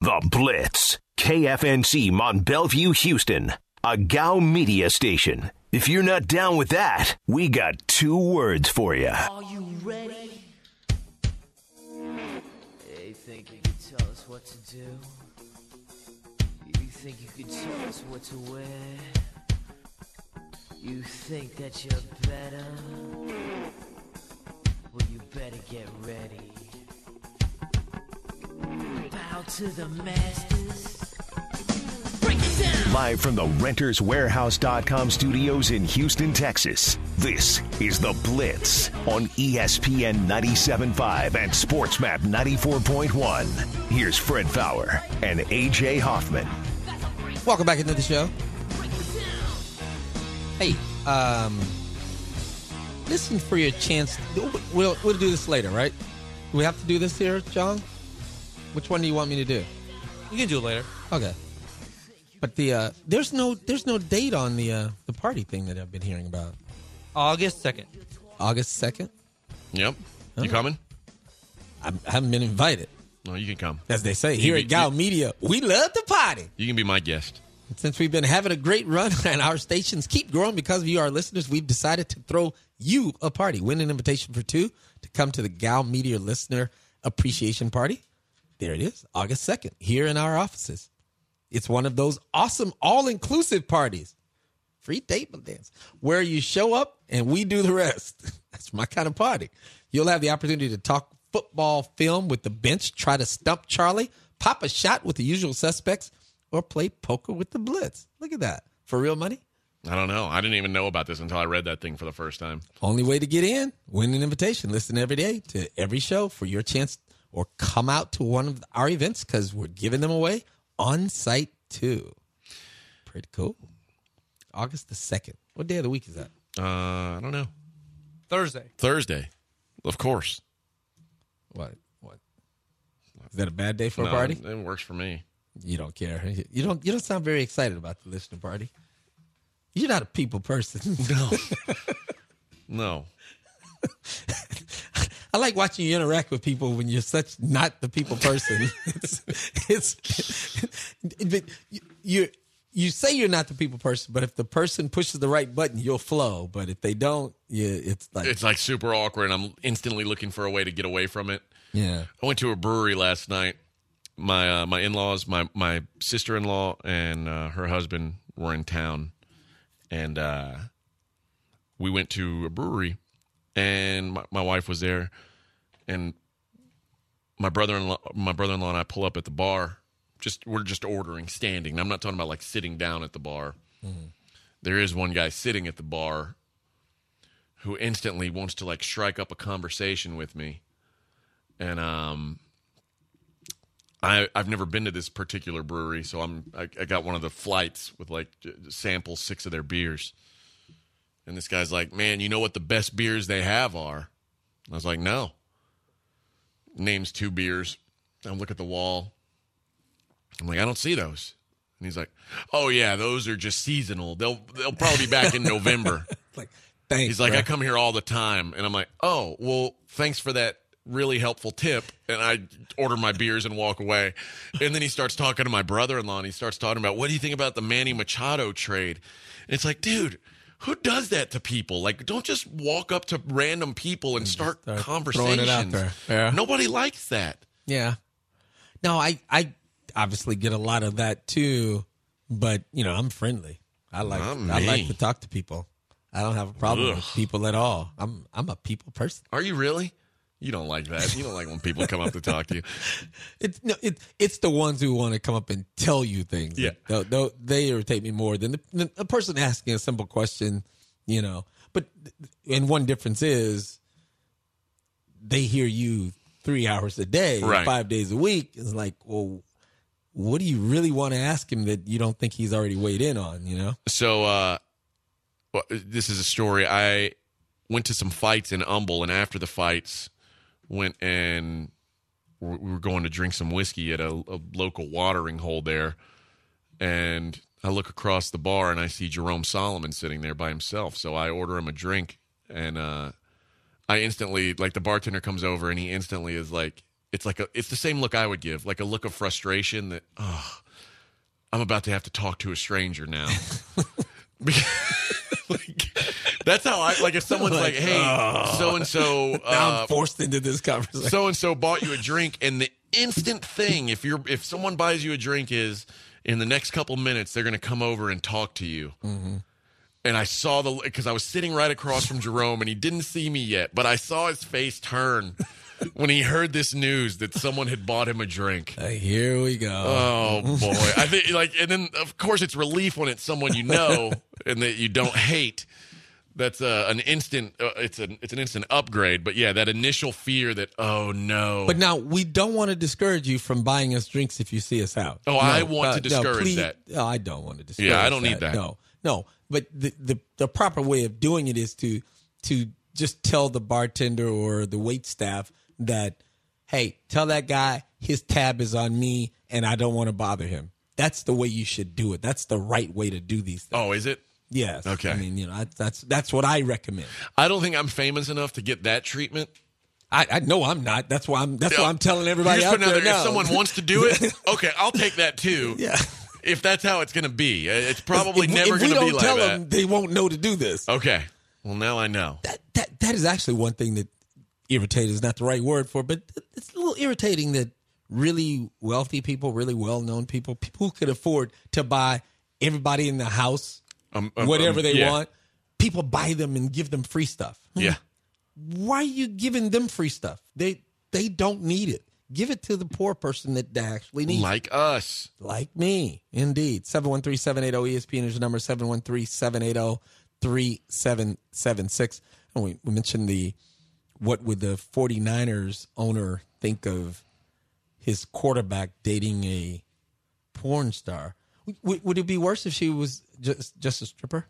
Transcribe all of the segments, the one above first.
The Blitz. KFNC Mont Bellevue, Houston. A Gow Media station. If you're not down with that, we got 2 words for you. Are you ready? You think you could tell us what to do? You think you could tell us what to wear? You think that you're better? Well, you better get ready. Bow to the masters. Break it down! Live from the RentersWarehouse.com studios in Houston, Texas, this is The Blitz on ESPN 97.5 and SportsMap 94.1. Here's Fred Fowler and A.J. Hoffman. Welcome back into the show. Hey, listen for your chance. We'll do this later, right? Do we have to do this here, John? Which one do you want me to do? You can do it later. Okay. But there's no date on the party thing that I've been hearing about. August 2nd. August 2nd? Yep. You coming? I haven't been invited. No, you can come. As they say, here at Gow Media, we love to party. You can be my guest. Since we've been having a great run and our stations keep growing because of you, our listeners, we've decided to throw you a party. Win an invitation for 2 to come to the Gow Media Listener Appreciation Party. There it is, August 2nd, here in our offices. It's one of those awesome all-inclusive parties. Free table dance, where you show up and we do the rest. That's my kind of party. You'll have the opportunity to talk football film with the bench, try to stump Charlie, pop a shot with the usual suspects, or play poker with the Blitz. Look at that. For real money? I don't know. I didn't even know about this until I read that thing for the first time. Only way to get in, win an invitation. Listen every day to every show for your chance, or come out to one of our events because we're giving them away on site too. Pretty cool. August the 2nd. What day of the week is that? I don't know. Thursday. Of course. What? Is that a bad day for a No, party? It works for me. You don't care. You don't sound very excited about the listener party. You're not a people person. No. I like watching you interact with people when you're such not the people person. You say you're not the people person, but if the person pushes the right button, you'll flow. But if they don't, it's like super awkward, and I'm instantly looking for a way to get away from it. Yeah. I went to a brewery last night. My in-laws, my sister-in-law, and her husband were in town, and we went to a brewery, and my wife was there, and my brother-in-law and I pull up at the bar. We're just ordering standing. I'm not talking about like sitting down at the bar. Mm-hmm. There is one guy sitting at the bar who instantly wants to like strike up a conversation with me, and I've never been to this particular brewery, so I got one of the flights with like sample 6 of their beers. And this guy's like, "Man, you know what the best beers they have are?" I was like, "No." Names 2 beers. I look at the wall. I'm like, "I don't see those." And he's like, "Oh yeah, those are just seasonal. They'll probably be back in November." Like, thanks. He's like, bro. "I come here all the time." And I'm like, "Oh, well, thanks for that really helpful tip." And I order my beers and walk away. And then he starts talking to my brother-in-law, and he starts talking about, "What do you think about the Manny Machado trade?" And it's like, dude, who does that to people? Like, don't just walk up to random people and start conversations. Throwing it out there. Yeah. Nobody likes that. Yeah. No, I obviously get a lot of that too, but I'm friendly. I like to talk to people. I don't have a problem with people at all. I'm a people person. Are you really? You don't like that. You don't like when people come up to talk to you. It's the ones who want to come up and tell you things. Yeah. They irritate me more than the person asking a simple question, But and one difference is they hear you 3 hours a day, right, 5 days a week. It's like, well, what do you really want to ask him that you don't think he's already weighed in on, So this is a story. I went to some fights in Humble, and after the fights, went and we were going to drink some whiskey at a local watering hole there. And I look across the bar, and I see Jerome Solomon sitting there by himself. So I order him a drink, and I instantly, like, the bartender comes over, and he instantly is like, it's the same look I would give, like a look of frustration that, I'm about to have to talk to a stranger now. That's how I, like, if someone's like, hey, so-and-so. Now I'm forced into this conversation. So-and-so bought you a drink, and the instant thing, if someone buys you a drink, is in the next couple minutes, they're going to come over and talk to you. Mm-hmm. And I saw because I was sitting right across from Jerome, and he didn't see me yet, but I saw his face turn when he heard this news that someone had bought him a drink. Here we go. Oh boy! I think and then of course it's relief when it's someone you know and that you don't hate. That's an instant. It's an instant upgrade. But yeah, that initial fear that oh no. But now we don't want to discourage you from buying us drinks if you see us out. Oh, no, I want to discourage that. No, I don't want to discourage. Yeah, I don't need that. No. But the proper way of doing it is to just tell the bartender or the wait staff that, hey, tell that guy his tab is on me and I don't want to bother him. That's the way you should do it. That's the right way to do these things. Oh, is it? Yes. Okay. I mean, that's what I recommend. I don't think I'm famous enough to get that treatment. I know I'm not. That's why I'm telling everybody out there now. If someone wants to do it, okay, I'll take that too. Yeah. If that's how it's going to be, it's probably never going to be like that. If we don't tell them, they won't know to do this. Okay. Well, now I know. That is actually one thing that irritating is not the right word for, but it's a little irritating that really wealthy people, really well-known people who could afford to buy everybody in the house whatever they want, people buy them and give them free stuff. Yeah. Why are you giving them free stuff? They don't need it. Give it to the poor person that actually needs it. Like us. Like me. Indeed. 713-780-ESPN is your number, 713-780-3776. And we mentioned what would the 49ers owner think of his quarterback dating a porn star? Would it be worse if she was just a stripper?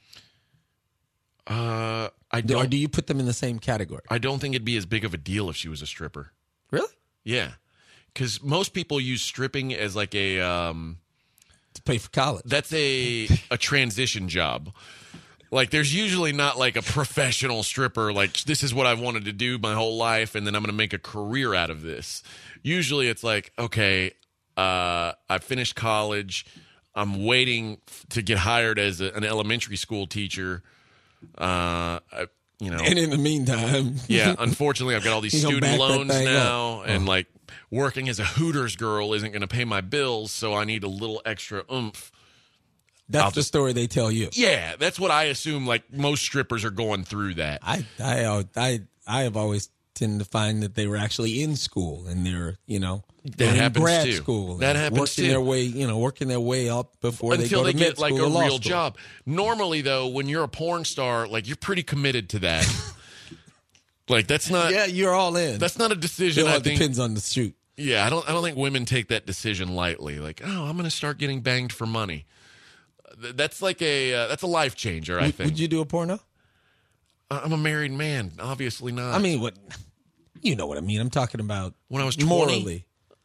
I don't. Or do you put them in the same category? I don't think it'd be as big of a deal if she was a stripper. Really? Yeah, because most people use stripping as like a to pay for college. That's a transition job. Like, there's usually not like a professional stripper. Like, this is what I've wanted to do my whole life, and then I'm going to make a career out of this. Usually, it's like, okay, I finished college. I'm waiting to get hired as an elementary school teacher. And in the meantime, yeah, unfortunately, I've got all these student loans now, and like working as a Hooters girl isn't going to pay my bills, so I need a little extra oomph. That's the story they tell you. Yeah, that's what I assume. Like, most strippers are going through that. I have always tended to find that they were actually in school and they're that happens grad too. school. That happens working their way up before until they go to get like a real school. job. Normally, though, when you're a porn star, like, you're pretty committed to that. Like, that's not. Yeah, you're all in. That's not a decision. It all I think depends on the shoot. Yeah, I don't think women take that decision lightly. Like, oh, I'm going to start getting banged for money. That's like that's a life changer. I think. Would you do a porno? I'm a married man. Obviously not. I mean, you know what I mean. I'm talking about when I was 20. Morally.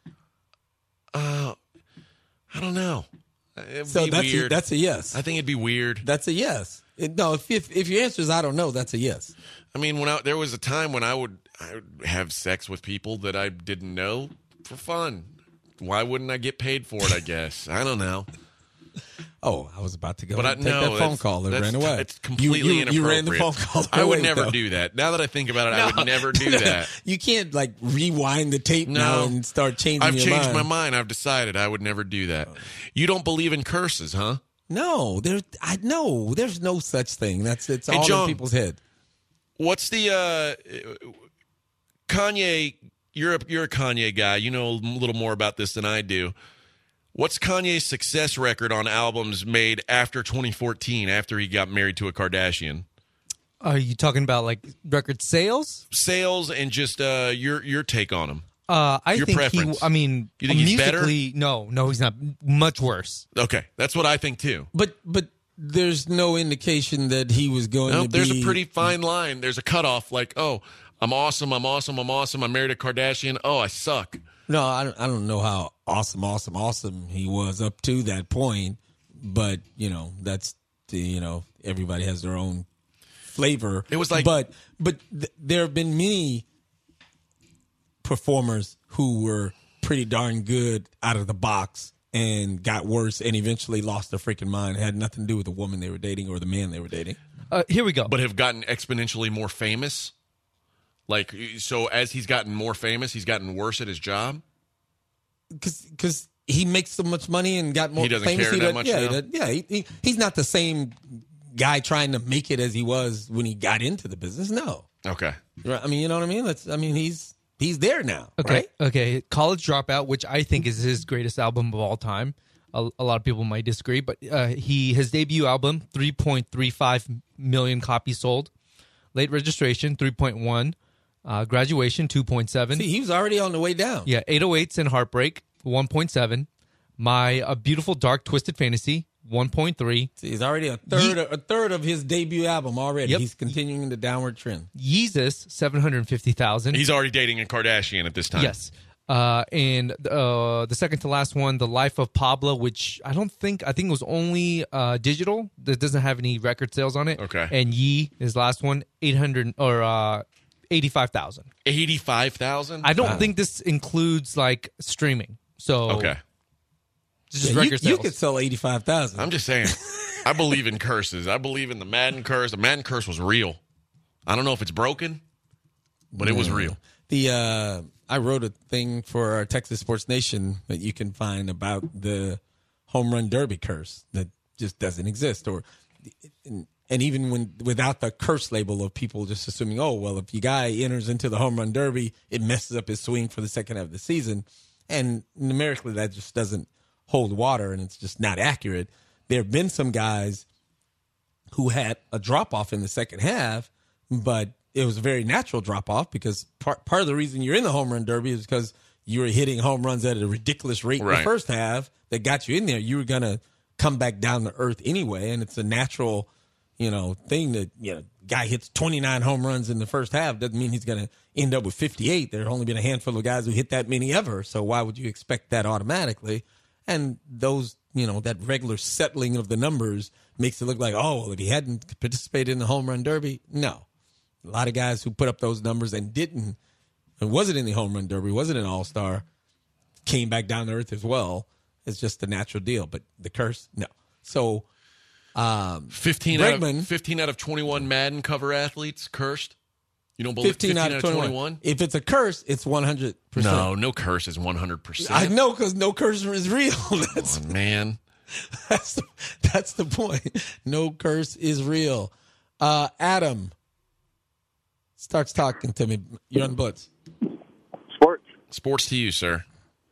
I don't know. It'd so be that's weird. That's a yes. I think it'd be weird. That's a yes. No, if your answer is I don't know, that's a yes. I mean, there was a time when I would have sex with people that I didn't know for fun. Why wouldn't I get paid for it? I guess I don't know. Oh, I was about to go take that phone call that ran away. It's completely inappropriate. You ran the phone call. I would never do that. Now that I think about it, I would never do that. You can't like rewind the tape now and start changing your mind. I've changed my mind. I've decided I would never do that. You don't believe in curses, huh? No, there's no such thing. It's all John, in people's head. What's the Kanye? You're a Kanye guy. You know a little more about this than I do. What's Kanye's success record on albums made after 2014, after he got married to a Kardashian? Are you talking about like record sales? Sales and just your take on him. Your think preference. You think he's better? No, he's not. Much worse. Okay, that's what I think too. But there's no indication that he was going to be. There's a pretty fine line. There's a cutoff. Like, oh, I'm awesome. I'm married a Kardashian. Oh, I suck. No, I don't know how awesome he was up to that point, but that's everybody has their own flavor. It was like, but there have been many performers who were pretty darn good out of the box and got worse and eventually lost their freaking mind. It had nothing to do with the woman they were dating or the man they were dating. Here we go. But have gotten exponentially more famous? Like, so as he's gotten more famous, he's gotten worse at his job? Because he makes so much money and got more He doesn't famous. care that much now? He's not the same guy trying to make it as he was when he got into the business. No. Okay. Right. I mean, you know what I mean? He's there now. Okay. Right? Okay. College Dropout, which I think is his greatest album of all time. A lot of people might disagree, but his debut album, 3.35 million copies sold. Late Registration, 3.1. Graduation, 2.7. See, he was already on the way down. Yeah, 808s and Heartbreak, 1.7. A Beautiful Dark Twisted Fantasy, 1.3. See, he's already a third of his debut album already. Yep. He's continuing the downward trend. Yeezus, 750,000. He's already dating a Kardashian at this time. Yes. And the second to last one, The Life of Pablo, which I think it was only digital. That doesn't have any record sales on it. Okay. And his last one, 85,000. 85,000? I don't think this includes like streaming. So Okay. just Yeah, record you sales. could sell 85,000. I'm just saying. I believe in curses. I believe in the Madden curse. The Madden curse was real. I don't know if it's broken, but it was real. I wrote a thing for our Texas Sports Nation that you can find about the home run derby curse that just doesn't exist, and even without the curse label of people just assuming, oh well, if your guy enters into the home run derby, it messes up his swing for the second half of the season, and numerically that just doesn't hold water, and it's just not accurate. There have been some guys who had a drop off in the second half, but it was a very natural drop off because part of the reason you're in the home run derby is because you were hitting home runs at a ridiculous rate in the first half that got you in there. You were going to come back down to earth anyway. And it's a natural, thing that, guy hits 29 home runs in the first half. Doesn't mean he's going to end up with 58. There have only been a handful of guys who hit that many ever. So why would you expect that automatically? And those, that regular settling of the numbers makes it look like, oh, well, if he hadn't participated in the home run derby, no. A lot of guys who put up those numbers and wasn't in the home run derby, wasn't an all-star, came back down to earth as well. It's just a natural deal. But the curse, no. So 15 out of 21 Madden cover athletes cursed. You don't believe 15 out of 21? If it's a curse, it's 100%. No curse is 100%. I know, because no curse is real. That's, man. That's the point. No curse is real. Adam starts talking to me. You're on the Blitz. Sports to you, sir.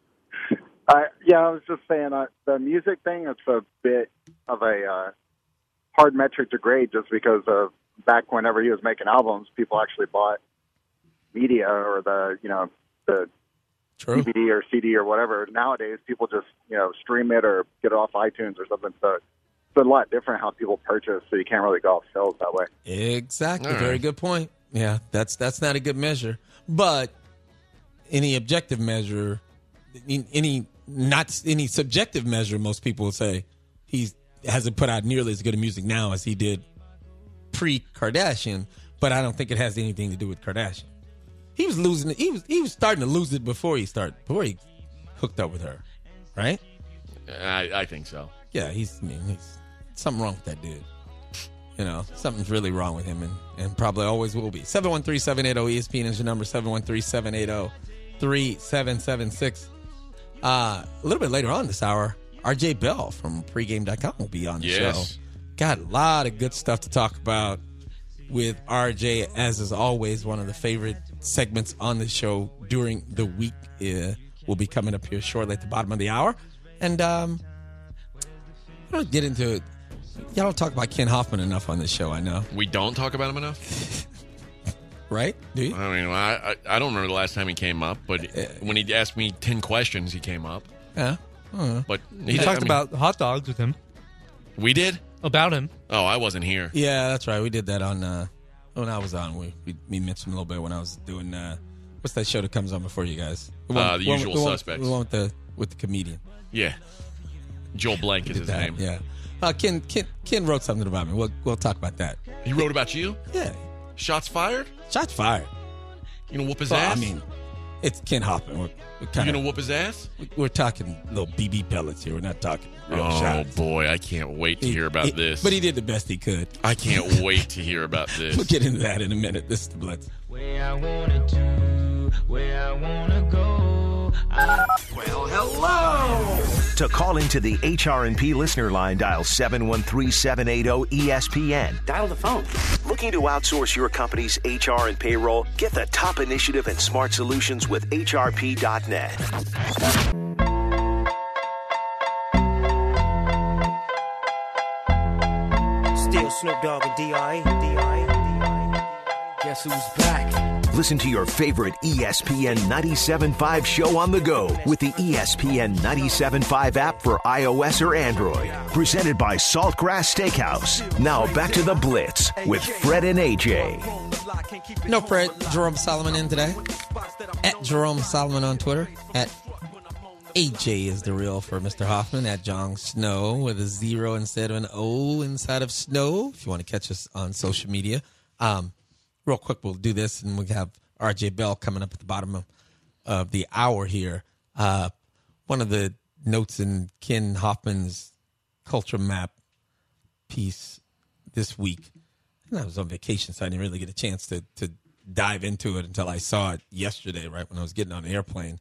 I was just saying the music thing, it's a bit of a hard metric to grade just because of back whenever he was making albums, people actually bought media or the True. DVD or CD or whatever. Nowadays, people just, stream it or get it off iTunes or something. So it's a lot different how people purchase, so you can't really go off sales that way. Exactly. All right. Very good point. Yeah, that's not a good measure. But any objective measure, not any subjective measure, most people will say he hasn't put out nearly as good a music now as he did pre-Kardashian. But I don't think it has anything to do with Kardashian. He was losing it. He was starting to lose it before he hooked up with her, right? I think so. Yeah, he's something wrong with that dude. Something's really wrong with him and probably always will be. 713-780-ESPN is your number, 713-780-3776. A little bit later on this hour, RJ Bell from pregame.com will be on the show. Got a lot of good stuff to talk about with RJ, as is always one of the favorite segments on the show during the week. Will be coming up here shortly at the bottom of the hour. And I don't get into it. Y'all don't talk about Ken Hoffman enough on this show, I know. We don't talk about him enough? Right? Do you? I mean, I don't remember the last time he came up, but when he asked me 10 questions, he came up. Yeah. But He talked about hot dogs with him. We did? About him. Oh, I wasn't here. Yeah, that's right. We did that on when I was on. We mentioned a little bit when I was doing what's that show that comes on before you guys? The Usual Suspects. The one with the comedian. Yeah. Joel Blank is his name. Yeah. Ken wrote something about me. We'll talk about that. He wrote about you? Yeah. Shots fired? Shots fired. You know, whoop his Well, ass? I mean, It's Ken Hoffman. We're You kind gonna of whoop his ass? we're talking little BB pellets here. We're not talking real Oh shots. boy, I can't wait to hear about this. But he did the best he could. I can't wait to hear about We'll this. get into that in a minute. This is the Blitz. Where I wanna do, where I wanna go. Well, hello. To call into the HR&P listener line, dial 713-780-ESPN. Dial the phone. Looking to outsource your company's HR and payroll? Get the top initiative and smart solutions with HRP.net. Still Snoop Dogg and D.I. Guess who's back? Listen to your favorite ESPN 97.5 show on the go with the ESPN 97.5 app for iOS or Android. Presented by Saltgrass Steakhouse. Now back to the Blitz with Fred and AJ. No Fred, Jerome Solomon in today. At Jerome Solomon on Twitter. At AJ is the real for Mr. Hoffman. At John Snow with a 0 instead of an O inside of Snow. If you want to catch us on social media. Real quick, we'll do this, and we have RJ Bell coming up at the bottom of the hour here. One of the notes in Ken Hoffman's Culture Map piece this week, and I was on vacation, so I didn't really get a chance to dive into it until I saw it yesterday, right when I was getting on the airplane.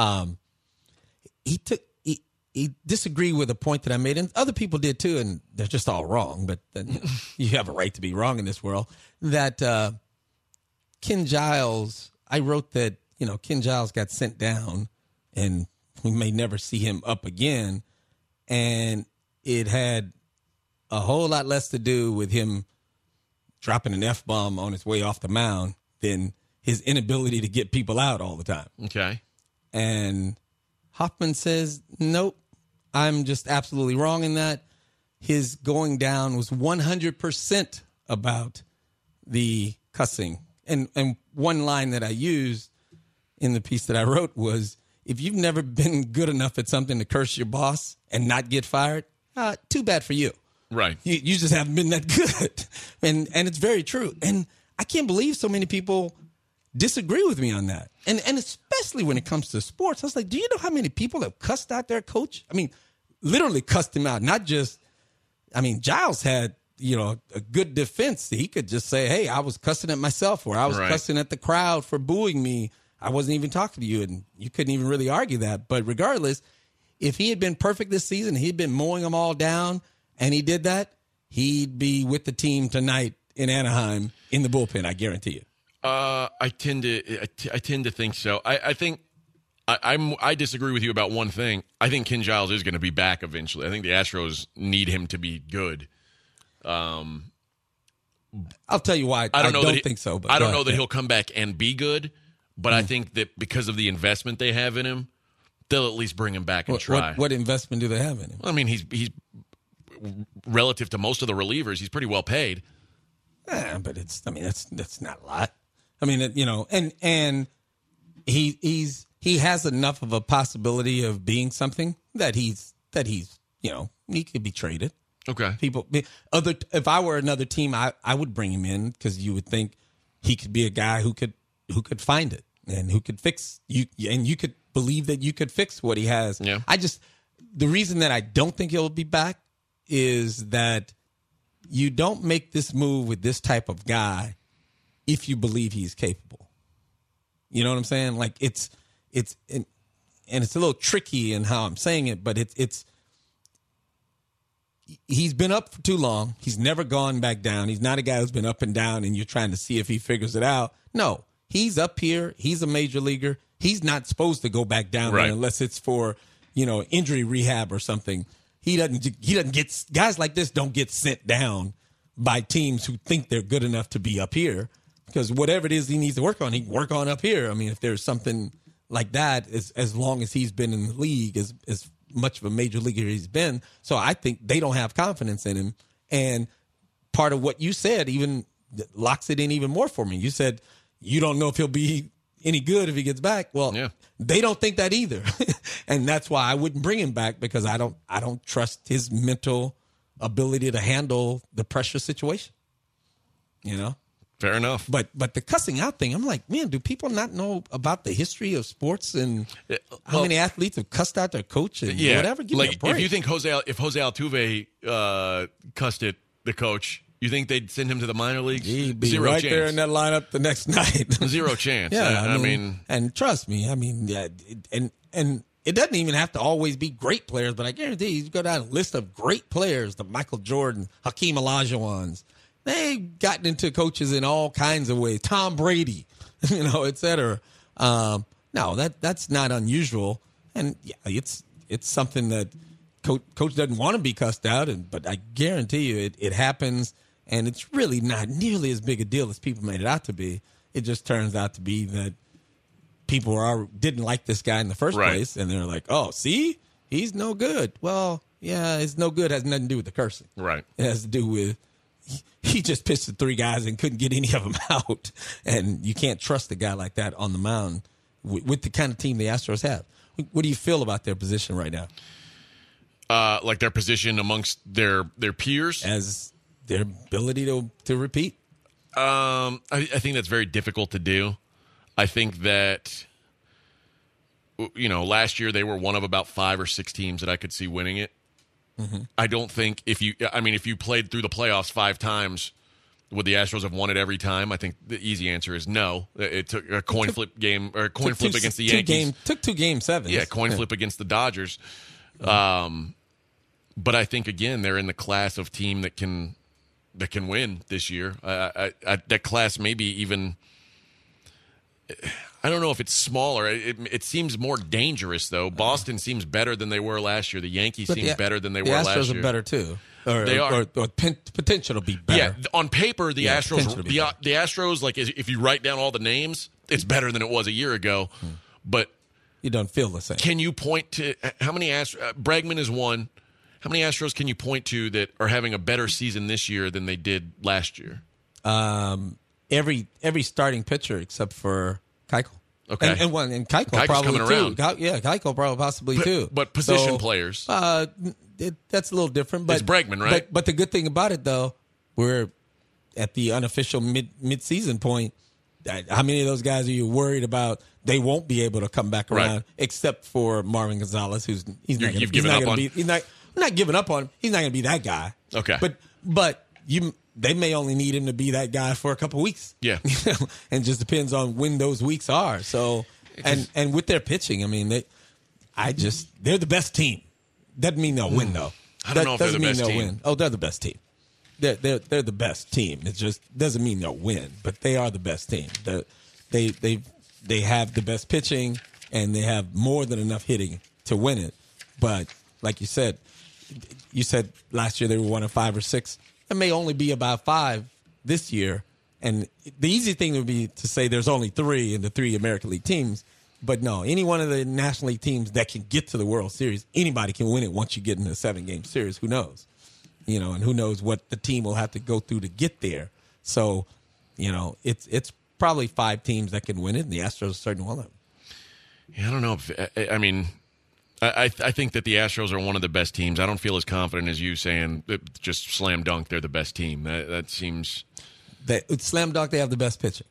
He disagreed with a point that I made, and other people did too, and they're just all wrong, but you have a right to be wrong in this world, that Ken Giles, I wrote that, Ken Giles got sent down and we may never see him up again. And it had a whole lot less to do with him dropping an F-bomb on his way off the mound than his inability to get people out all the time. Okay. And Hoffman says, nope, I'm just absolutely wrong in that. His going down was 100% about the cussing. And one line that I used in the piece that I wrote was, if you've never been good enough at something to curse your boss and not get fired, too bad for you. Right. You just haven't been that good. And it's very true. And I can't believe so many people disagree with me on that. And especially when it comes to sports. I was like, do you know how many people have cussed out their coach? I mean, literally cussed him out. Not just, Giles had, a good defense. He could just say, hey, I was cussing at myself, or I was cussing at the crowd for booing me. I wasn't even talking to you, and you couldn't even really argue that. But regardless, if he had been perfect this season, he'd been mowing them all down, and he did that, he'd be with the team tonight in Anaheim in the bullpen, I guarantee you. I tend to think so. I think I disagree with you about one thing. I think Ken Giles is going to be back eventually. I think the Astros need him to be good. I'll tell you why. I don't think so. But I don't know that he'll come back and be good, but I think that because of the investment they have in him, they'll at least bring him back and try. What investment do they have in him? Well, he's relative to most of the relievers, he's pretty well paid. But that's not a lot. And he has enough of a possibility of being something that he's he could be traded. Okay. If I were another team, I would bring him in because you would think he could be a guy who could find it and who could fix you, and you could believe that you could fix what he has. Yeah. The reason that I don't think he'll be back is that you don't make this move with this type of guy if you believe he's capable. You know what I'm saying? Like it's a little tricky in how I'm saying it, but it's he's been up for too long. He's never gone back down. He's not a guy who's been up and down and you're trying to see if he figures it out. No, he's up here. He's a major leaguer. He's not supposed to go back down there unless it's for, injury rehab or something. He doesn't get, guys like this don't get sent down by teams who think they're good enough to be up here, because whatever it is he needs to work on, he can work on up here. If there's something like that, as long as he's been in the league, as much of a major leaguer he's been. So I think they don't have confidence in him. And part of what you said even locks it in even more for me. You said you don't know if he'll be any good if he gets back. Well, They don't think that either. And that's why I wouldn't bring him back, because I don't trust his mental ability to handle the pressure situation. Fair enough. But the cussing out thing, I'm like, man, do people not know about the history of sports and how many athletes have cussed out their coach and whatever? Give me a break. If you think Jose Altuve cussed at the coach, you think they'd send him to the minor leagues? He'd be Zero right chance. there in that lineup the next night. Zero chance. Yeah, I mean, and trust me, I mean, yeah, and it doesn't even have to always be great players, but I guarantee you go down a list of great players, the Michael Jordan, Hakeem Olajuwons. They've gotten into coaches in all kinds of ways. Tom Brady, et cetera. No, that's not unusual, and yeah, it's something that coach doesn't want to be cussed out, but I guarantee you it happens, and it's really not nearly as big a deal as people made it out to be. It just turns out to be that people didn't like this guy in the first place, and they're like, "Oh, see, he's no good." Well, yeah, it's no good has nothing to do with the cursing. Right. It has to do with he just pitched to 3 guys and couldn't get any of them out, and you can't trust a guy like that on the mound with the kind of team the Astros have. What do you feel about their position right now? Like their position amongst their peers? As their ability to repeat? I think that's very difficult to do. I think that, last year they were one of about 5 or 6 teams that I could see winning it. Mm-hmm. I don't think if you played through the playoffs 5 times, would the Astros have won it every time? I think the easy answer is no. It took a coin flip game or coin flip against the Yankees. Took 2 game 7s. Yeah, coin flip against the Dodgers. But I think again they're in the class of team that can win this year. That class maybe even. I don't know if it's smaller. It seems more dangerous, though. Boston seems better than they were last year. The Yankees seem better than they were last year. The Astros are better, too. They are. Or potential to be better. Yeah, on paper, the Astros, like, if you write down all the names, it's better than it was a year ago. But you don't feel the same. Can you point to how many Bregman is one. How many Astros can you point to that are having a better season this year than they did last year? Every starting pitcher except for Keuchel. Okay. And Keuchel probably coming too. around. Keuchel probably possibly too. But position players. That's a little different. But it's Bregman, right? But the good thing about it, though, we're at the unofficial mid-season point. How many of those guys are you worried about? They won't be able to come back around, except for Marvin Gonzalez, who's you've given up on. I'm not giving up on him. He's not going to be that guy. Okay. But they may only need him to be that guy for a couple of weeks. Yeah. And it just depends on when those weeks are. So and with their pitching, I mean they're the best team. Doesn't mean they'll win though. I don't know if they're the best team. Win. Oh, they're the best team. They're the best team. It just doesn't mean they'll win, but they are the best team. They have the best pitching and they have more than enough hitting to win it. But like you said last year they were one of 5 or 6. It may only be about 5 this year. And the easy thing would be to say there's only 3 in the 3 American League teams. But no, any one of the National League teams that can get to the World Series, anybody can win it once you get in a 7-game series. Who knows? And who knows what the team will have to go through to get there. So, it's probably 5 teams that can win it, and the Astros are certainly one of them. Yeah, I don't know. I think that the Astros are one of the best teams. I don't feel as confident as you saying just slam dunk they're the best team. That seems slam dunk. They have the best pitching.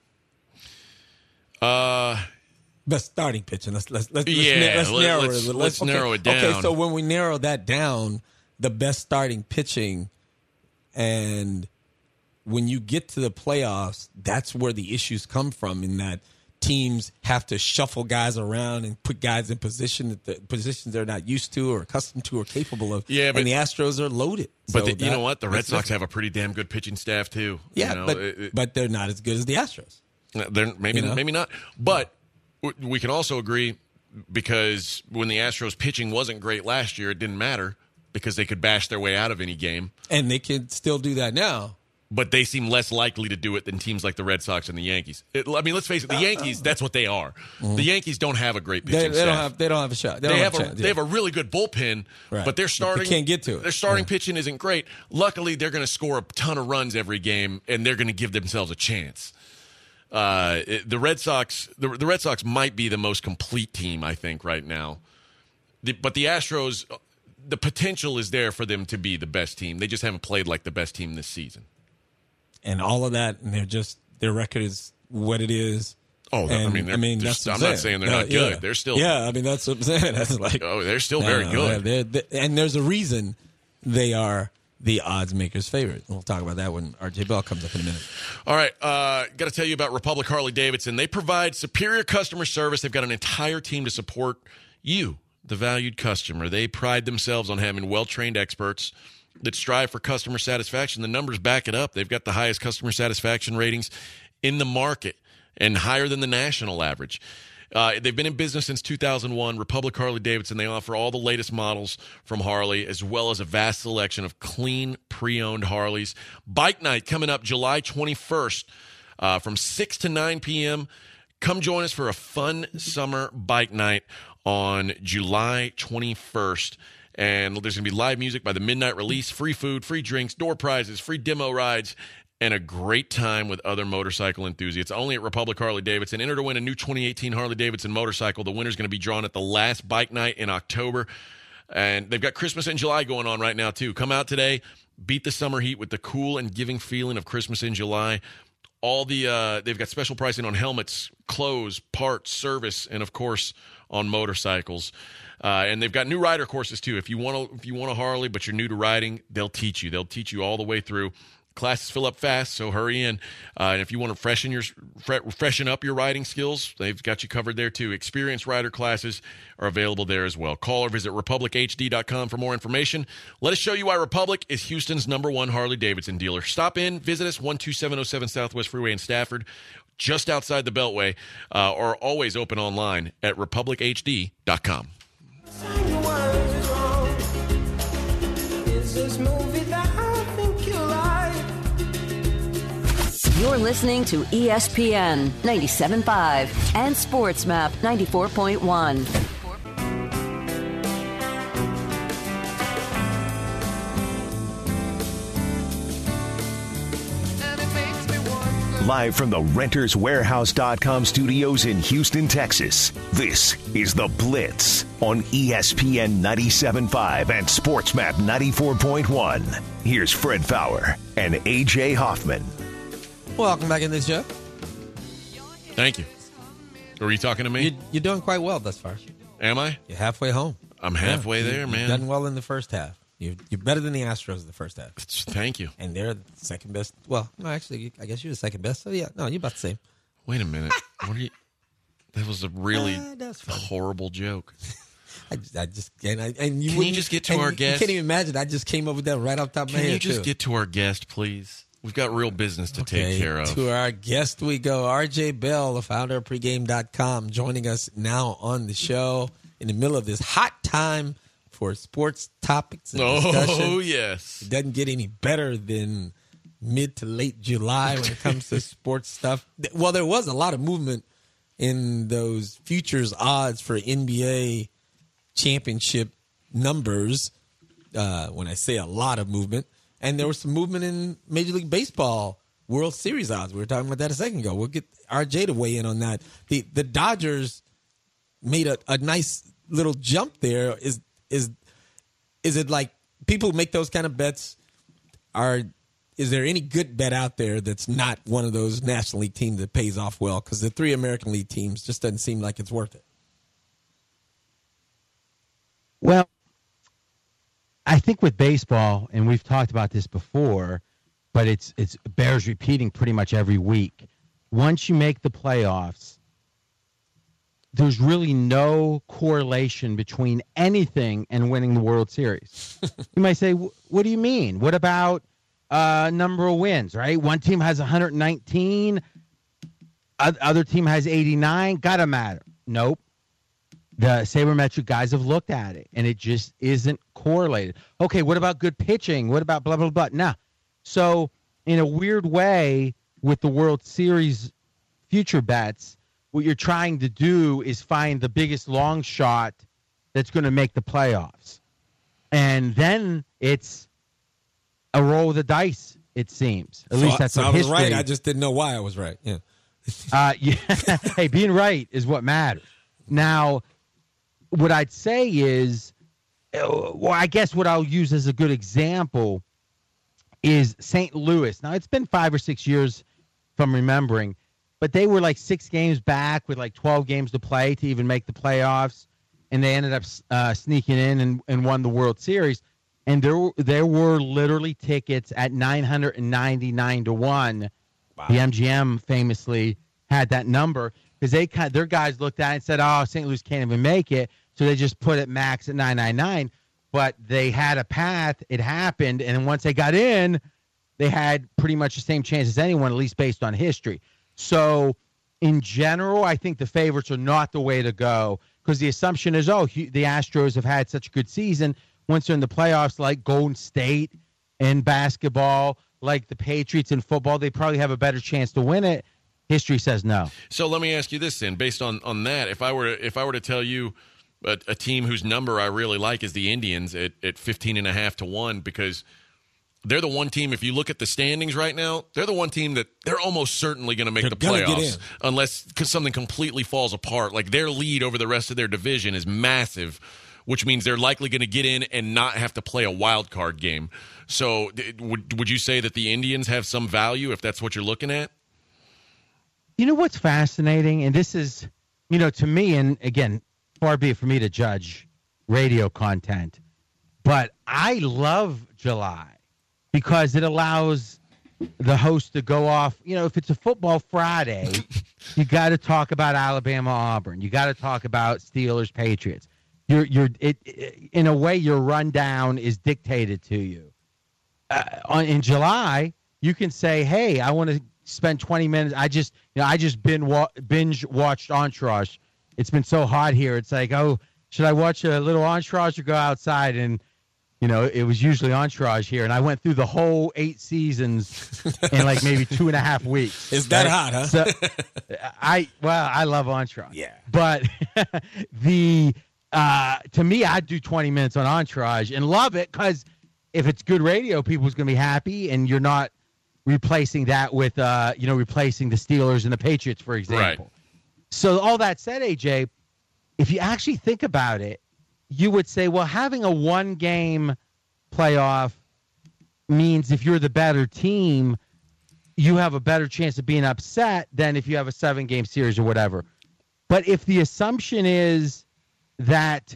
Best starting pitching. Let's narrow it a little. Let's narrow it down. Okay, so when we narrow that down, the best starting pitching, and when you get to the playoffs, that's where the issues come from. In that teams have to shuffle guys around and put guys in positions they're not used to or accustomed to or capable of. Yeah, and the Astros are loaded. But you know what? The Red Sox have a pretty damn good pitching staff too. Yeah, but they're not as good as the Astros. They're maybe not. But we can also agree because when the Astros pitching wasn't great last year, it didn't matter because they could bash their way out of any game. And they can still do that now. But they seem less likely to do it than teams like the Red Sox and the Yankees. Let's face it, the Yankees, that's what they are. Mm-hmm. The Yankees don't have a great pitching staff. They don't have a shot. They have a really good bullpen, but their starting they can't get to it. Their starting pitching isn't great. Luckily, they're going to score a ton of runs every game, and they're going to give themselves a chance. The Red Sox might be the most complete team, I think, right now. But the Astros, the potential is there for them to be the best team. They just haven't played like the best team this season. And all of that, and their record is what it is. Oh, That's I'm not saying they're not good. Yeah. They're still, that's what I'm saying. That's like, they're still very good. And there's a reason they are the odds makers' favorite. We'll talk about that when RJ Bell comes up in a minute. All right, got to tell you about Republic Harley Davidson. They provide superior customer service. They've got an entire team to support you, the valued customer. They pride themselves on having well-trained experts that strive for customer satisfaction. The numbers back it up. They've got the highest customer satisfaction ratings in the market and higher than the national average. They've been in business since 2001. Republic Harley Davidson, they offer all the latest models from Harley, as well as a vast selection of clean, pre-owned Harleys. Bike night coming up July 21st from 6 to 9 p.m. Come join us for a fun summer bike night on July 21st. And there's going to be live music by the Midnight Release, free food, free drinks, door prizes, free demo rides, and a great time with other motorcycle enthusiasts. Only at Republic Harley Davidson. Enter to win a new 2018 Harley Davidson motorcycle. The winner's going to be drawn at the last bike night in October. And they've got Christmas in July going on right now, too. Come out today, beat the summer heat with the cool and giving feeling of Christmas in July. They've got special pricing on helmets, clothes, parts, service, and, of course, on motorcycles. And they've got new rider courses, too. If you want a Harley but you're new to riding, they'll teach you. They'll teach you all the way through. Classes fill up fast, so hurry in. And if you want to freshen up your riding skills, they've got you covered there too. Experienced rider classes are available there as well. Call or visit republichd.com for more information. Let us show you why Republic is Houston's #1 Harley-Davidson dealer. Stop in, visit us, 12707 Southwest Freeway in Stafford, just outside the Beltway, or always open online at republichd.com. You're listening to ESPN 97.5 and SportsMap 94.1. Live from the renterswarehouse.com studios in Houston, Texas, this is The Blitz on ESPN 97.5 and SportsMap 94.1. Here's Fred Fowler and AJ Hoffman. Welcome back in this show. Thank you. Are you talking to me? You're doing quite well thus far. Am I? You're halfway home. I'm halfway there, man. You've done well in the first half. You're better than the Astros in the first half. Thank you. And they're the second best. Well, no, actually, I guess you're the second best. So, yeah, no, you're about the same. Wait a minute. What are you? That was a really horrible joke. I just Can you just get to our guest? You can't even imagine. I just came up with that right off the top of my head. Can you just get to our guest, please? We've got real business to take care of. To our guest we go. RJ Bell, the founder of pregame.com, joining us now on the show in the middle of this hot time for sports topics and discussion. Oh, yes. It doesn't get any better than mid to late July when it comes to sports stuff. Well, there was a lot of movement in those futures odds for NBA championship numbers. When I say a lot of movement. And there was some movement in Major League Baseball World Series odds. We were talking about that a second ago. We'll get RJ to weigh in on that. The Dodgers made a nice little jump there. Is it like people who make those kind of bets is there any good bet out there that's not one of those National League teams that pays off well? Because the 3 American League teams just doesn't seem like it's worth it. Well, I think with baseball, and we've talked about this before, but it bears repeating pretty much every week. Once you make the playoffs, there's really no correlation between anything and winning the World Series. You might say, what do you mean? What about number of wins, right? One team has 119, other team has 89. Gotta matter. Nope. The sabermetric guys have looked at it, and it just isn't correlated. Okay, what about good pitching? What about blah, blah, blah? Nah. So, in a weird way, with the World Series future bets, what you're trying to do is find the biggest long shot that's going to make the playoffs. And then it's a roll of the dice, it seems. At least that's what I was history. right. I just didn't know why I was right. Yeah. Yeah. Hey, being right is what matters. Now, what I'd say is, well, I guess what I'll use as a good example is St. Louis. Now, it's been 5 or 6 years I'm remembering. But they were like 6 games back with like 12 games to play to even make the playoffs, and they ended up sneaking in and won the World Series. And there were literally tickets at 999 to 1. Wow. The MGM famously had that number because their guys looked at it and said, "Oh, St. Louis can't even make it," so they just put it max at 999. But they had a path. It happened, and then once they got in, they had pretty much the same chance as anyone, at least based on history. So, in general, I think the favorites are not the way to go because the assumption is, the Astros have had such a good season. Once they're in the playoffs, like Golden State in basketball, like the Patriots in football, they probably have a better chance to win it. History says no. So let me ask you this then, based on that, if I were to tell you a team whose number I really like is the Indians at 15.5 to 1, because they're the one team, if you look at the standings right now, they're the one team that they're almost certainly going to make the playoffs unless something completely falls apart. Like their lead over the rest of their division is massive, which means they're likely going to get in and not have to play a wild card game. So would you say that the Indians have some value if that's what you're looking at? You know what's fascinating? And this is, to me, and again, far be it for me to judge radio content, but I love July because it allows the host to go off. If it's a football Friday, you got to talk about Alabama, Auburn. You got to talk about Steelers, Patriots. In a way, your rundown is dictated to you. In July, you can say, "Hey, I want to spend 20 minutes. I just binge watched Entourage. It's been so hot here. It's like, should I watch a little Entourage or go outside?" And it was usually Entourage here, and I went through the whole 8 seasons in like maybe 2.5 weeks. It's that hot, huh? So, I love Entourage. Yeah, but to me, I'd do 20 minutes on Entourage and love it because if it's good radio, people's going to be happy, and you're not replacing that with, replacing the Steelers and the Patriots, for example. Right. So all that said, AJ, if you actually think about it, you would say, well, having a 1-game playoff means if you're the better team, you have a better chance of being upset than if you have a 7-game series or whatever. But if the assumption is that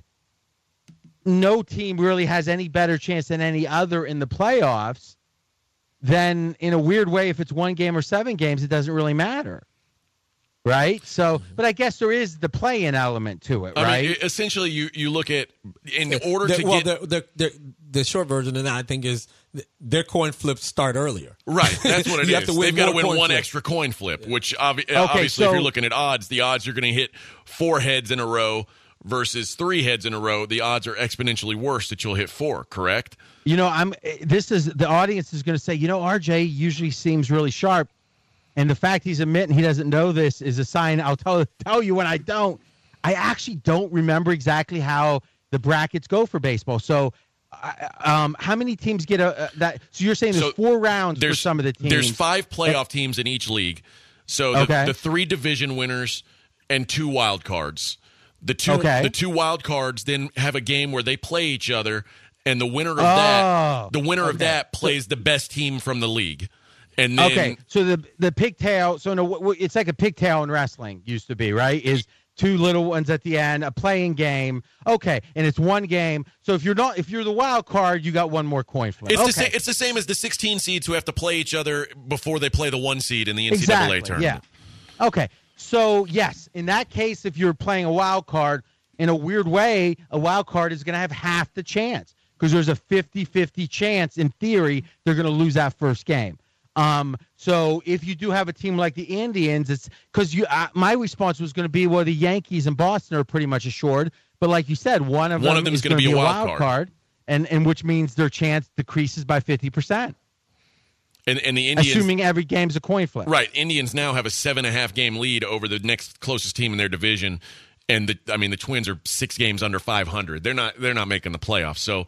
no team really has any better chance than any other in the playoffs, then in a weird way, if it's 1 game or 7 games, it doesn't really matter. Right? So, but I guess there is the play-in element to it, right? I mean, essentially, you look at, in order to get... The short version of that, I think, is their coin flips start earlier. Right, that's what it is. They've got to win one extra coin flip, which obviously, if you're looking at odds, the odds you're going to hit 4 heads in a row versus 3 heads in a row, the odds are exponentially worse that you'll hit 4, correct? The audience is going to say, RJ usually seems really sharp. And the fact he's admitting he doesn't know this is a sign. I'll tell you when I don't. I actually don't remember exactly how the brackets go for baseball. So how many teams get that? So you're saying there's 4 rounds for some of the teams. There's 5 playoff teams in each league. So the 3 division winners and 2 wild cards. The two wild cards then have a game where they play each other, and the winner of that plays the best team from the league. And then, so the pigtail. So no, it's like a pigtail in wrestling used to be, right? Is 2 little ones at the end, a playing game. Okay, and it's 1 game. So if you're the wild card, you got 1 more coin flip. It's the same as the 16 seeds who have to play each other before they play the 1 seed in the NCAA tournament. Yeah. Okay. So yes, in that case, if you're playing a wild card, in a weird way, a wild card is going to have half the chance because there's a 50-50 chance in theory they're going to lose that first game. So if you do have a team like the Indians, it's because my response was going to be, well, the Yankees and Boston are pretty much assured, but like you said, one of them is going to be a wild card, and which means their chance decreases by 50%. And the Indians, assuming every game's a coin flip, right? Indians now have a 7.5 game lead over the next closest team in their division. And the Twins are 6 games under 500. They're not making the playoffs. So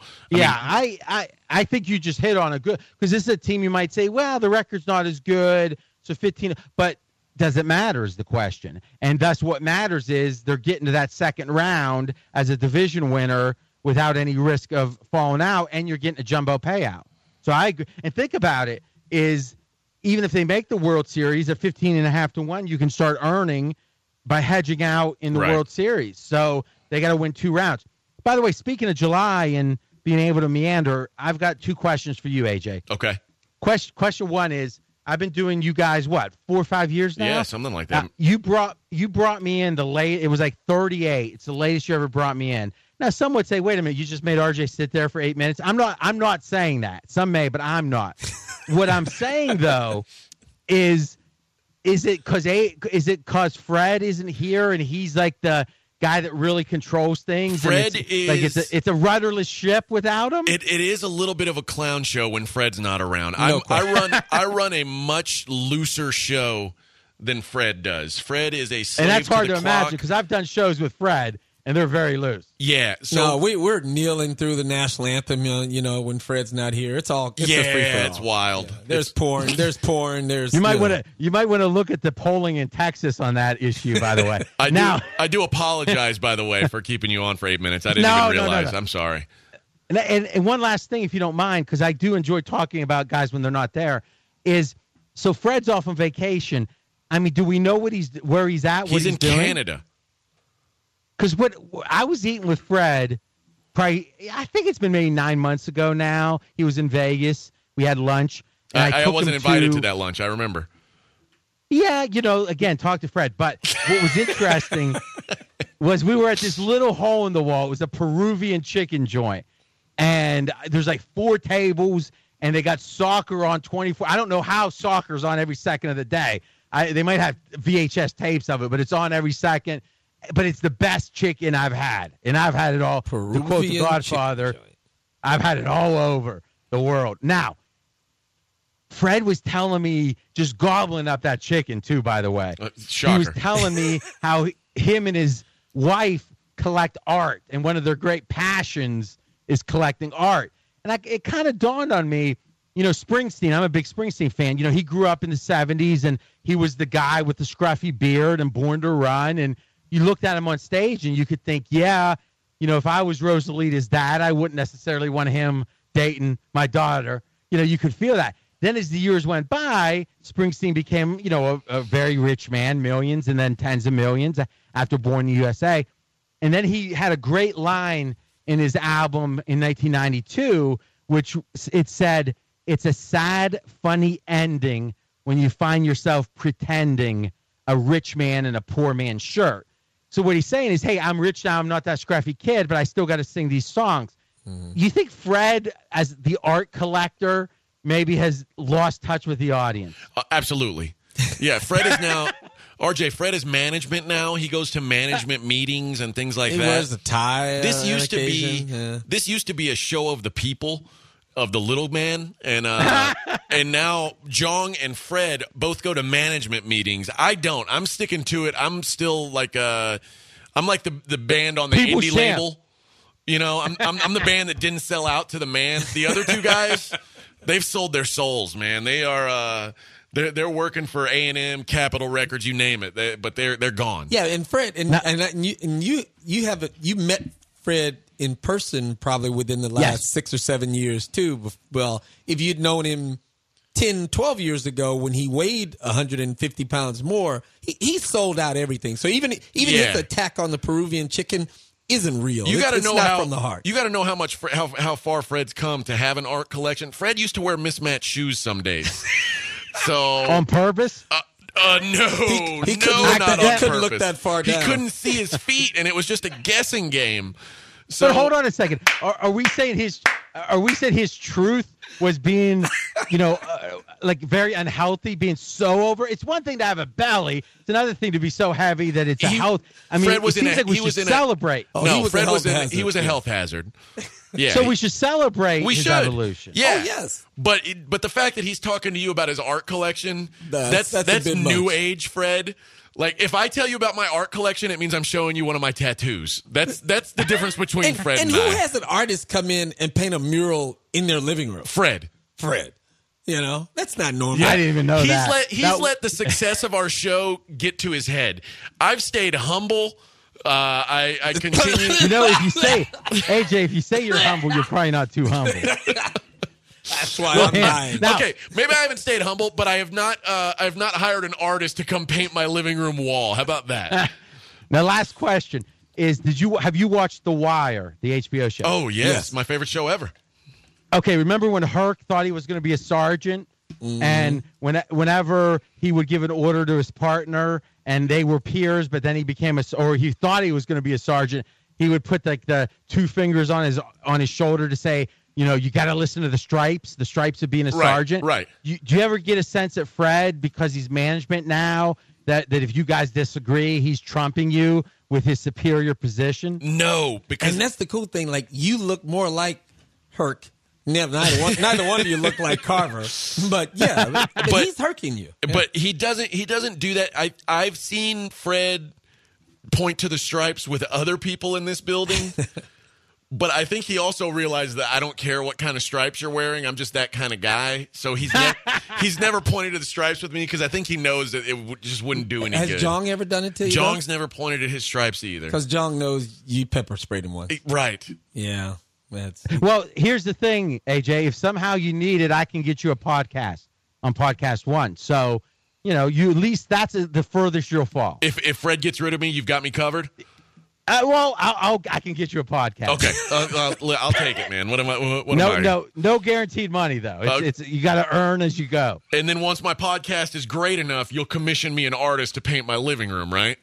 I think you just hit on a good, because this is a team you might say, well, the record's not as good, so 15. But does it matter is the question. And thus what matters is they're getting to that second round as a division winner without any risk of falling out, and you're getting a jumbo payout. So I agree. And think about it is even if they make the World Series at 15.5 to 1, you can start earning by hedging out in the Right. World Series. So they got to win 2 rounds. By the way, speaking of July and being able to meander, I've got 2 questions for you, AJ. Okay. Question 1 is, I've been doing you guys, 4 or 5 years now? Yeah, something like that. You brought me in the late. It was like 38. It's the latest you ever brought me in. Now, some would say, wait a minute, you just made RJ sit there for 8 minutes. I'm not saying that. Some may, but I'm not. What I'm saying, though, is it because Fred isn't here and he's like the guy that really controls things? Fred and is like it's a rudderless ship without him. It is a little bit of a clown show when Fred's not around. No I run a much looser show than Fred does. Fred is a slave And that's hard to to the clock. imagine because I've done shows with Fred and they're very loose. Yeah, so No, we're kneeling through the national anthem, when Fred's not here. It's a free for all. it's wild. There's porn. There's porn. There's You might want to look at the polling in Texas on that issue. By the way, I do apologize, by the way, for keeping you on for 8 minutes. I didn't No, even no, no, realize. no. I'm sorry. And one last thing, if you don't mind, because I do enjoy talking about guys when they're not there, is so Fred's off on vacation. I mean, do we know where he's at? What He's in doing? Canada. Because what I was eating with Fred, probably I think it's been maybe 9 months ago now. He was in Vegas. We had lunch. And I took wasn't him invited to that lunch. I remember. Yeah, again, talk to Fred. But what was interesting was we were at this little hole in the wall. It was a Peruvian chicken joint. And there's like 4 tables, and they got soccer on 24. I don't know how soccer's on every second of the day. They might have VHS tapes of it, but it's on every second. But it's the best chicken I've had. And I've had it all. To quote the Peruvian Godfather, chicken joint. I've had it all over the world. Now, Fred was telling me, just gobbling up that chicken, too, by the way. Shocker. He was telling me how him and his wife collect art, and one of their great passions is collecting art. And it kind of dawned on me, Springsteen, I'm a big Springsteen fan. He grew up in the 70s, and he was the guy with the scruffy beard and Born to Run. And you looked at him on stage, and you could think, if I was Rosalita's dad, I wouldn't necessarily want him dating my daughter. You could feel that. Then as the years went by, Springsteen became, a very rich man, millions, and then tens of millions after Born in the USA. And then he had a great line in his album in 1992, which it said, "It's a sad, funny ending when you find yourself pretending a rich man in a poor man's shirt." So what he's saying is, hey, I'm rich now. I'm not that scruffy kid, but I still got to sing these songs. Mm-hmm. You think Fred, as the art collector, maybe has lost touch with the audience? Absolutely. Yeah, Fred is now RJ. Fred is management now. He goes to management meetings and things like He that. wears a tie. This on used to occasion. be Yeah. this used to be a show of the people, of the little man, and and now Jong and Fred both go to management meetings. I don't. I'm sticking to it. I'm still like I'm like the band on the People indie champ. label. I'm the band that didn't sell out to the man. The other 2 guys, they've sold their souls, man. They are they're working for A&M, Capitol Records, you name it. But they're gone. Yeah, and Fred, and you met Fred in person probably within the last Yes. 6 or 7 years too. Well, if you'd known him 10, 12 years ago when he weighed 150 pounds more, he sold out everything. So even his attack on the Peruvian chicken isn't real. You got to it's know not how from the heart. You got to know how far Fred's come to have an art collection. Fred used to wear mismatched shoes some days. So On purpose? no, he no, not on couldn't look purpose. that far He down. couldn't see his feet, and it was just a guessing game. So But hold on a second. Are we saying his truth was being, like very unhealthy, being so over? It's one thing to have a belly. It's another thing to be so heavy that it's a health. I mean, Fred was it seems like we should celebrate. No, he Fred was a health he was a hazard. health hazard. Yeah. So we should celebrate We his should. evolution. Yeah. Oh, yes. But the fact that he's talking to you about his art collection, That's a that's bit new much. age Fred. Like, if I tell you about my art collection, it means I'm showing you one of my tattoos. That's the difference between Fred and who I. has an artist come in and paint a mural in their living room? Fred. That's not normal. I didn't even know that. He's let the success of our show get to his head. I've stayed humble. I continue. If you say, AJ, if you say you're humble, you're probably not too humble. That's why I'm lying. Now- Okay, maybe I haven't stayed humble, but I have not hired an artist to come paint my living room wall. How about that? Now, last question is: have you watched The Wire, the HBO show? Oh yes, my favorite show ever. Okay, remember when Herc thought he was going to be a sergeant, and whenever he would give an order to his partner, and they were peers, but then he became or he thought he was going to be a sergeant, he would put like the two fingers on his shoulder to say, you got to listen to the stripes of being a sergeant. Right. Do you ever get a sense that Fred, because he's management now, that if you guys disagree, he's trumping you with his superior position? No, because And that's the cool thing. Like, you look more like Herc. Neither one of you look like Carver. But yeah, but he's herking you. But he doesn't do that. I've seen Fred point to the stripes with other people in this building. But I think he also realized that I don't care what kind of stripes you're wearing. I'm just that kind of guy. So he's never pointed to the stripes with me because I think he knows that it just wouldn't do any good. Has Jong ever done it to you? Jong's never pointed at his stripes either. Because Jong knows you pepper sprayed him once. Right. Yeah. Well, here's the thing, AJ. If somehow you need it, I can get you a podcast on Podcast One. So, you at least that's the furthest you'll fall. If Fred gets rid of me, you've got me covered. Well, I can get you a podcast. Okay, I'll take it, man. What am I? No guaranteed money though. It's you got to earn as you go. And then once my podcast is great enough, you'll commission me an artist to paint my living room, right?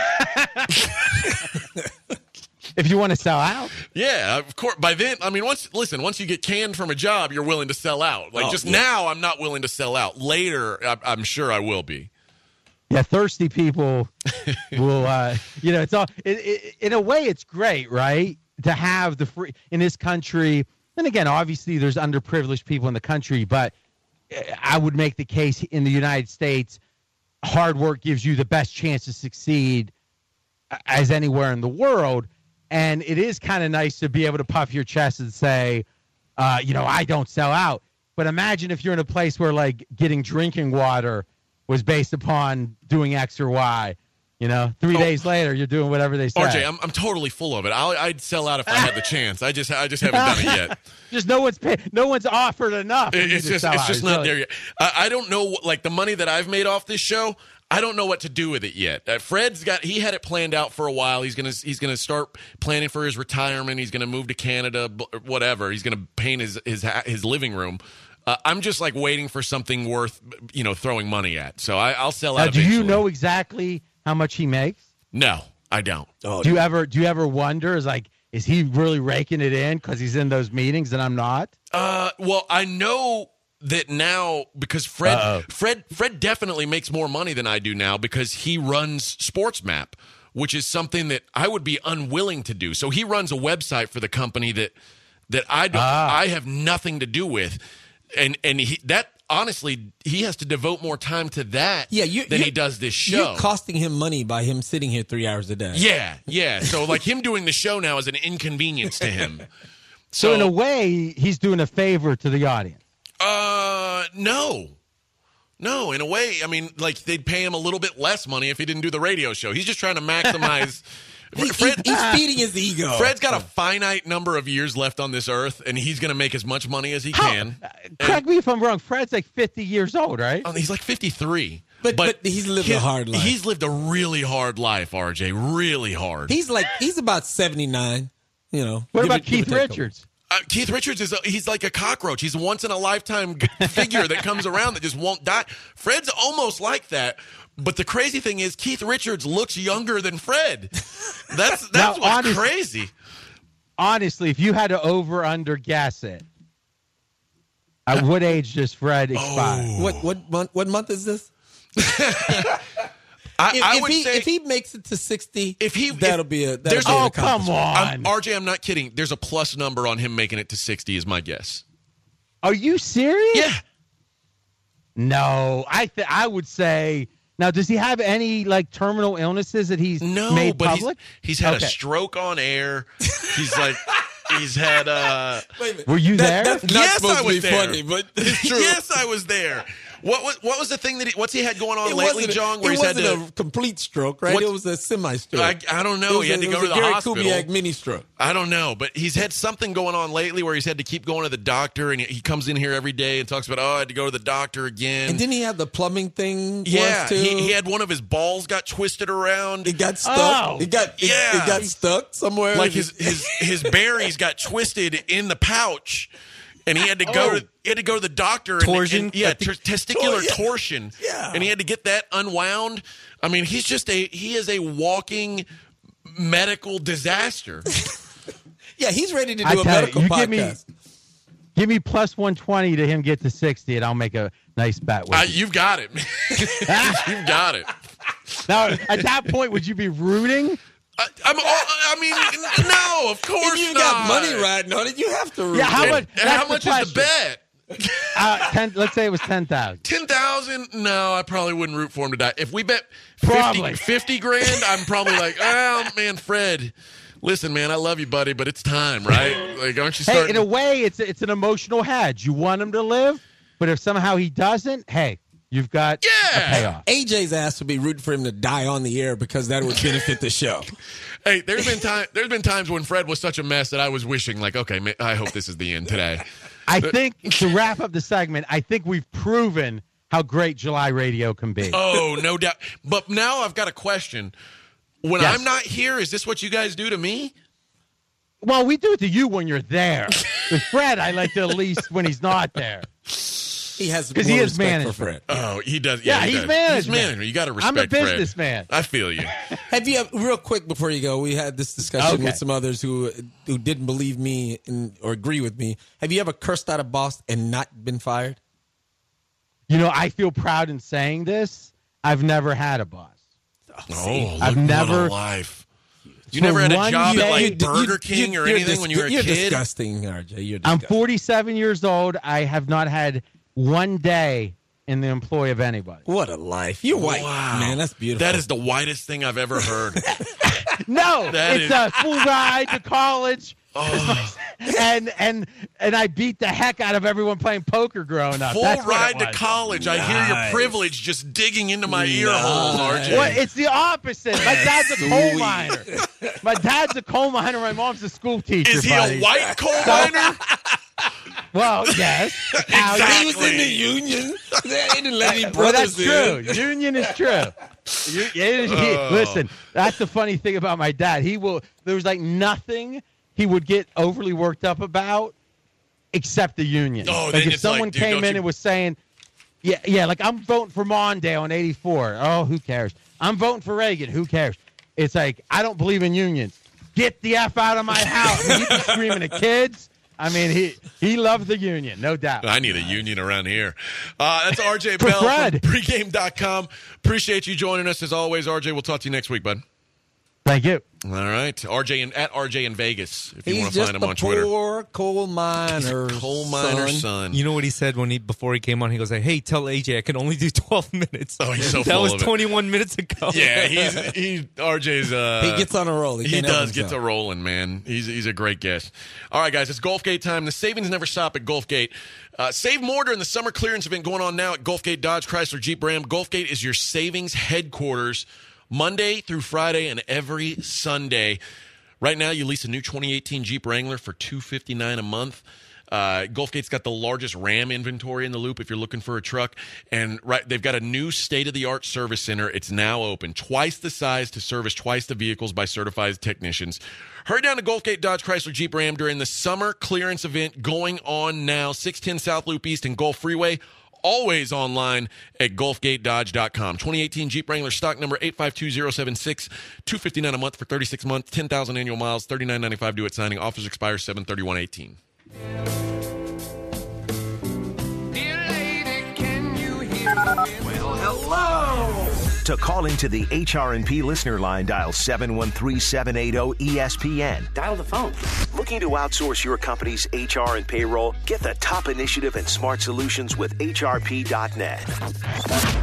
If you want to sell out. Yeah, of course. By then, I mean, once you get canned from a job, you're willing to sell out. Now, I'm not willing to sell out. Later, I'm sure I will be. Yeah, thirsty people will, it's all, in a way, it's great, right? To have the free, in this country, and again, obviously there's underprivileged people in the country, but I would make the case in the United States, hard work gives you the best chance to succeed as anywhere in the world. And it is kind of nice to be able to puff your chest and say, I don't sell out. But imagine if you're in a place where like getting drinking water was based upon doing X or Y. 3 days later, you're doing whatever they say. RJ, I'm totally full of it. I'd sell out if I had the chance. I just haven't done it yet. Just no one's offered enough. It's just not there yet. I don't know, like the money that I've made off this show, I don't know what to do with it yet. He had it planned out for a while. He's gonna start planning for his retirement. He's gonna move to Canada, whatever. He's gonna paint his living room. I'm just like waiting for something worth throwing money at. So I'll sell out. Do you know exactly how much he makes? No, I don't. Oh, do you ever wonder? Is he really raking it in because he's in those meetings and I'm not? Well, I know that now because Fred definitely makes more money than I do now because he runs SportsMap, which is something that I would be unwilling to do. So he runs a website for the company that I have nothing to do with, and honestly, he has to devote more time to that than he does this show. You're costing him money by him sitting here 3 hours a day. Yeah. So like him doing the show now is an inconvenience to him. So in a way, he's doing a favor to the audience. No, in a way, I mean, like they'd pay him a little bit less money if he didn't do the radio show. He's just trying to maximize. He's feeding his ego. Fred's got a finite number of years left on this earth, and he's going to make as much money as he can. Correct me if I'm wrong. Fred's like 50 years old, right? Oh, he's like 53. But he's lived a hard life. He's lived a really hard life, RJ. Really hard. He's about 79. What about Keith Richards? Keith Richards he's like a cockroach. He's a once in a lifetime figure that comes around that just won't die. Fred's almost like that. But the crazy thing is Keith Richards looks younger than Fred. That's what's crazy. Honestly, if you had to over-under guess it, at what age does Fred expire? What month is this? I would say if he makes it to 60, that'll be an come on. RJ, I'm not kidding. There's a plus number on him making it to 60 is my guess. Are you serious? Yeah. No, I would say. Now, does he have any like terminal illnesses that he's made public? He's had a stroke on air. He's like. He's had Wait a minute. Were you there? That's not supposed to be funny, but it's true. Yes, I was there. What was the thing that what's he had going on It lately, wasn't John? Where it he's had wasn't to a complete stroke, right? What- It was a semi-stroke. I don't know. He had to go to the Gary hospital. Kubiak mini stroke. I don't know, but he's had something going on lately where he's had to keep going to the doctor, and he comes in here every day and talks about, I had to go to the doctor again. And didn't he have the plumbing thing? yeah, once too? he had one of his balls got twisted around. It got stuck. Oh. It got stuck somewhere. Like his berries got twisted in the pouch, and he had to go to the doctor. Torsion? And testicular torsion. Yeah. And he had to get that unwound. I mean, he is a walking medical disaster. Yeah, he's ready to I do a tell you, medical you podcast. give me plus 120 to him get to 60, and I'll make a nice bet with you. You've got it, man. You've got it. Now, at that point, would you be rooting? I mean, no, of course If you not. got money riding on it, you have to root. Yeah, how for much? it. How much is the bet? 10, let's say it was 10,000. 10,000? No, I probably wouldn't root for him to die. If we bet Probably. 50 grand, I'm probably like, oh man, Fred, listen, man, I love you, buddy, but it's time, right? Like, aren't you Hey, starting? in a way, it's an emotional hedge. You want him to live, but if somehow he doesn't, hey, you've got a payoff. AJ's ass would be rooting for him to die on the air because that would benefit the show. Hey, there's been times when Fred was such a mess that I was wishing, like, okay, man, I hope this is the end today. I think to wrap up the segment, I think we've proven how great July radio can be. Oh, no doubt. But now I've got a question. When Yes. I'm not here, is this what you guys do to me? Well, we do it to you when you're there. With Fred, I like to at least when he's not there. He has 'Cause more he is respect management. for Fred. Oh, he does. Yeah, he he's does. management. He's management. You got to respect I'm a Fred. businessman. I feel you. Have you real quick before you go? We had this discussion Okay. with some others who didn't believe me or agree with me. Have you ever cursed out a boss and not been fired? You know, I feel proud in saying this. I've never had a boss. Oh, I've look, never- what a life. You For never had a one job at day- like Burger King or anything when you were a You're kid? disgusting, RJ. You're I'm disgusting. 47 years old. I have not had one day in the employ of anybody. What a life. You're white. Wow. Man, that's beautiful. That is the whitest thing I've ever heard. No, That it's is- a full ride to college. Oh. And I beat the heck out of everyone playing poker growing up. Full That's what ride it to was. college. I hear your Nice. privilege just digging into my ear holes, RJ. Well, it's the opposite. My dad's a coal miner. My dad's a coal miner. My mom's a school teacher. Is he buddy. a white coal miner? Well, yes. Now, He was in the union. They didn't let any well, that's brothers true. in. Union is true. Listen, that's the funny thing about my dad. There was like nothing he would get overly worked up about except the union. Oh, like then if it's like, someone dude, came don't in you- and was saying, yeah, like I'm voting for Mondale in 84. Oh, who cares? I'm voting for Reagan. Who cares? It's like, I don't believe in unions. Get the F out of my house. I mean, he'd be screaming at kids. I mean, he loved the union, no doubt. I need a union around here. That's RJ For Bell Fred. from pregame.com. Appreciate you joining us as always, RJ. We'll talk to you next week, bud. Thank you. All right. RJ in Vegas, if you He's want to just find him a on Twitter. poor coal miner. Coal miner's son. You know what he said before he came on? He goes, like, "Hey, tell AJ I can only do 12 minutes." Oh, he's so that full was of it. 21 minutes ago. Yeah, RJ's. He gets on a roll. He can't help does get himself. to rolling, man. He's a great guest. All right, guys, it's Gulfgate time. The savings never stop at Gulfgate. Save more during the summer clearance event going on now at Gulfgate Dodge Chrysler Jeep Ram. Gulfgate is your savings headquarters Monday through Friday and every Sunday. Right now, you lease a new 2018 Jeep Wrangler for $259 a month. Gulfgate's got the largest Ram inventory in the loop if you're looking for a truck. And they've got a new state-of-the-art service center. It's now open. Twice the size to service twice the vehicles by certified technicians. Hurry down to Gulfgate Dodge Chrysler Jeep Ram during the summer clearance event going on now. 610 South Loop East and Gulf Freeway. Always online at GulfgateDodge.com. 2018 Jeep Wrangler stock number 852076, $259 a month for 36 months, 10,000 annual miles, $39.95 due at signing. Offers expire 7/31/18. To call into the HR&P listener line, dial 713-780-ESPN. Dial the phone. Looking to outsource your company's HR and payroll? Get the top initiative and smart solutions with HRP.net.